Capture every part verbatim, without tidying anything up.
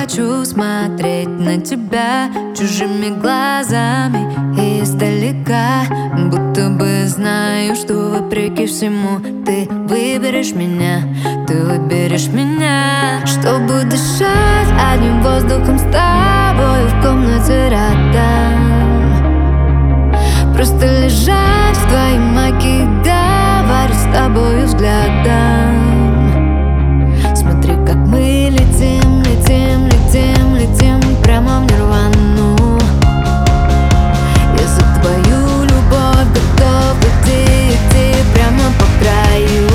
хочу смотреть на тебя чужими глазами издалека, будто бы знаю, что вопреки всему ты выберешь меня, ты выберешь меня. Чтобы дышать одним воздухом с тобой в комнате рядом, просто лежать в твоей магии, говорить с тобой взглядом. Смотри, как мы летим, летим, летим, летим прямо в нирвану. Я за твою любовь готов идти, идти прямо по краю.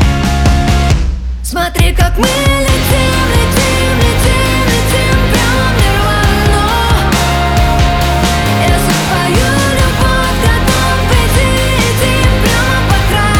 Смотри, как мы летим, летим, летим, летим прямо в нирвану. Я за твою любовь готов идти, идти прямо по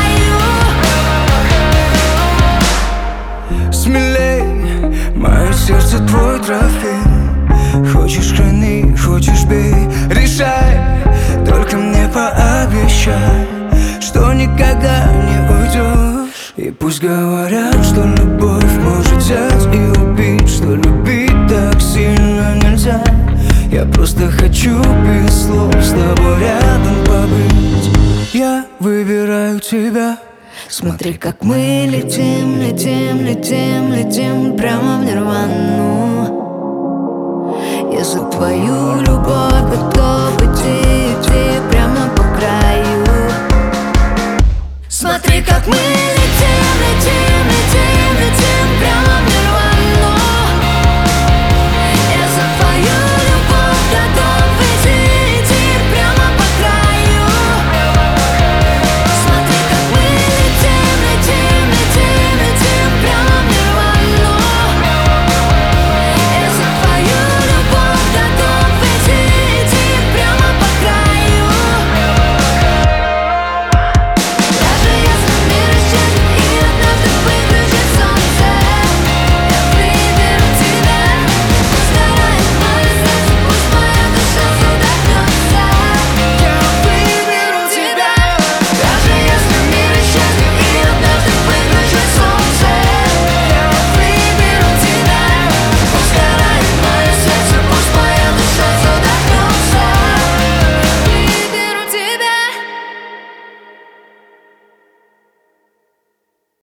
краю. Смелей, мое сердце твой трофей. Хочешь храни, хочешь бей, решай, только мне пообещай, что никогда не уйдешь. И пусть говорят, что любовь может взять и убить, что любить так сильно нельзя. Я просто хочу без слов с тобой рядом побыть. Я выбираю тебя. Смотри, как мы летим, летим, летим, летим прямо в нирвану. Я за твою любовь готов идти, идти прямо по краю. Смотри, как мы